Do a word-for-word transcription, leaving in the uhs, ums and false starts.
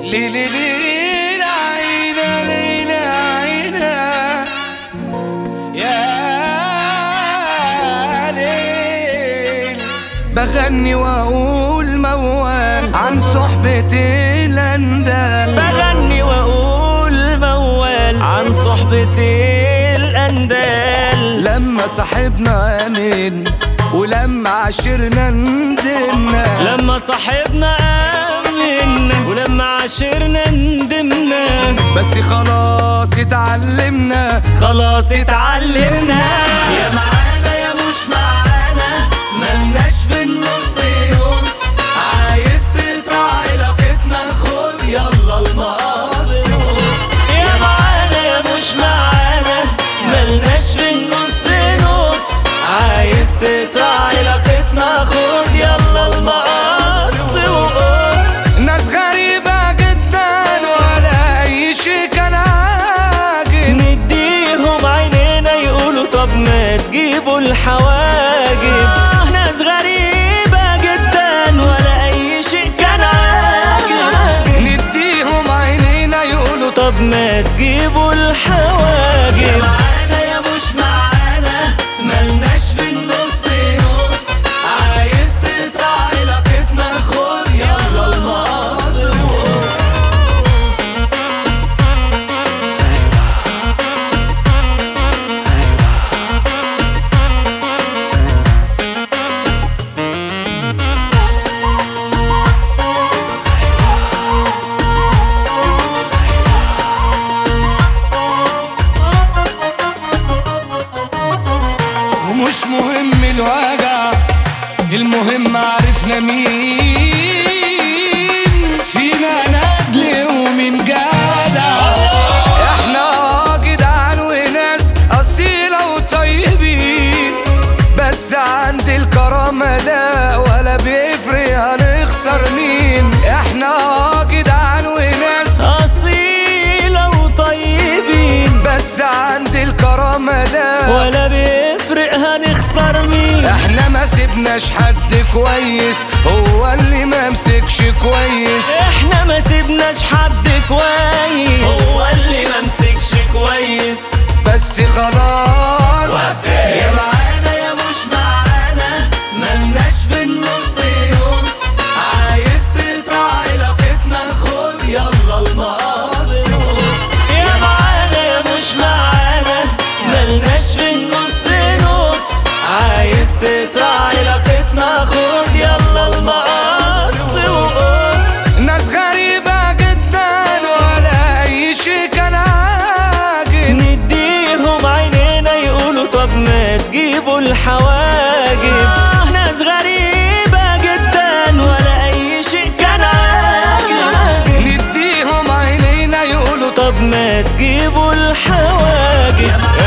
ليلي ليلي عينا ليلي عينا يا ليل، بغني واقول موال عن صحبة الاندال، بغني واقول موال عن صحبة الاندال. لما صاحبنا امن ولما عاشرنا ندمنا، لما صاحبنا امن ولما عاشرنا ندمنا، بس خلاص اتعلمنا خلاص اتعلمنا. يا معانا يا مش معانا ملناش في النص نص، عايز تقطع علاقتنا خد يلا المقص نص. يا معانا يا مش معانا ملناش في النص نص، عايز تقطع علاقتنا خد يلا المقص وقص. ناس غريبة جدا ولا أي شي كان عاجب، نديهم عينينا يقولوا طب ما تجيبوا الحواجب. ناس غريبة جدا ولا أي شيء كان عاجب، نديهم عينينا يقولوا طب ما تجيبوا الحواجب. يا معانا يا مش معانا ملناش في النص نص، عايز تقطع علاقتنا خد يلا المقص وقص. ومش مهم الوجع، المهم عرفنا مين فينا ندل ومين جدع. احنا جدعان وناس اصيلة وطيبين، بس عند الكرامة لا ولا بيفرق هنخسر مين. احنا جدعان وناس أصيلة وطيبين، بس عند الكرامة لا ولا بيفرق هنخسر مين. احنا ما سيبناش حد كويس، هو اللي ما مسكش كويس. احنا ما سيبناش حد كويس، هو اللي ما مسكش كويس. بس خلاص يا معانا يا مش معانا ملناش في النص نص، عايز تقطع علاقتنا خد يلا المقص نص. يا معانا يا مش معانا ملناش في النص نص، عايز تقطع علاقتنا خد يلا المقص وقص. ناس غريبة جدا ولا أي شي كان عاجب، نديهم عينينا يقولوا طب ما تجيبوا الحواجب. ناس غريبة جدا ولا أي شيء كان عاجب، نديهم عينينا يقولوا طب ما تجيبوا الحواجب.